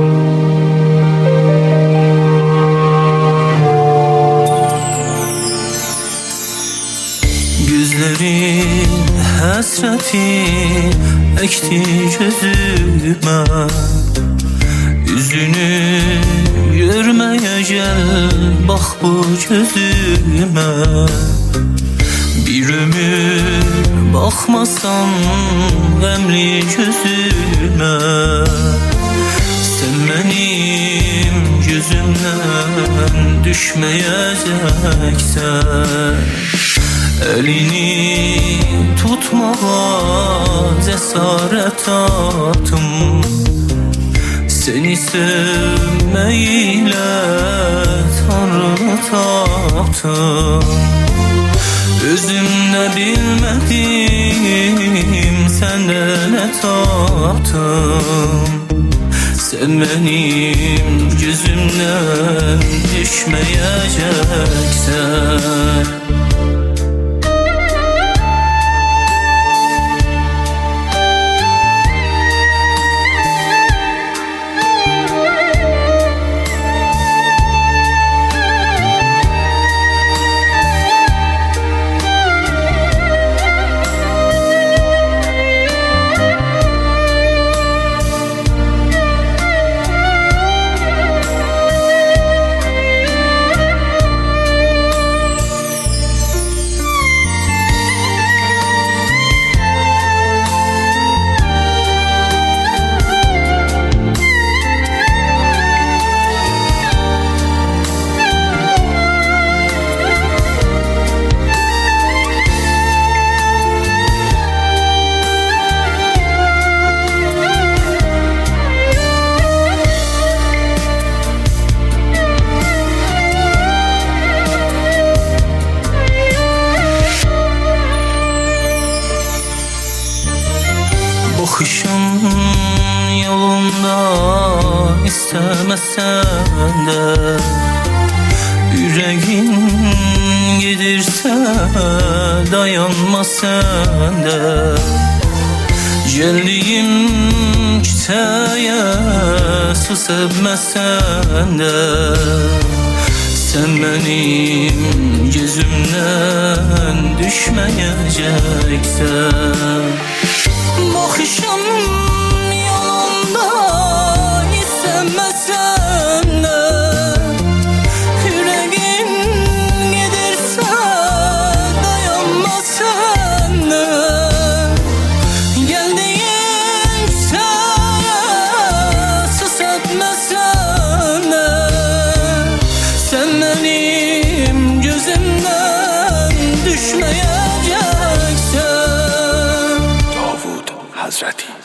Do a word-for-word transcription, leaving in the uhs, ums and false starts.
Gözlerin həsrəti əkdi gözümə, üzünü görməyə gəl, bax bu gözümə. Bir ömür baxmasan qəmli gözümə, sən mənim gözümdən düşməyəcəksən. Elini tutmağa cəsarət tapdım, seni sevməklə Tanrını tapdım. Özümdə bilmədim, səndə nə tapdım. Sən mənim gözümdən düşməyəcəksən. Baxışın yolunda istəməsən də, ürəyin gedirsə dayanma sən də. Gəldiyim küçəyə su sevməsən də, sən mənim gözümdən düşməyəcəksən. Baxışım yolunda istəməsən də, ürəyin gedirsə dayanma sən də. Gəldiyim küçəyə su sevməsən də, sən mənim gözümdən düşməyəcəksən. Hazreti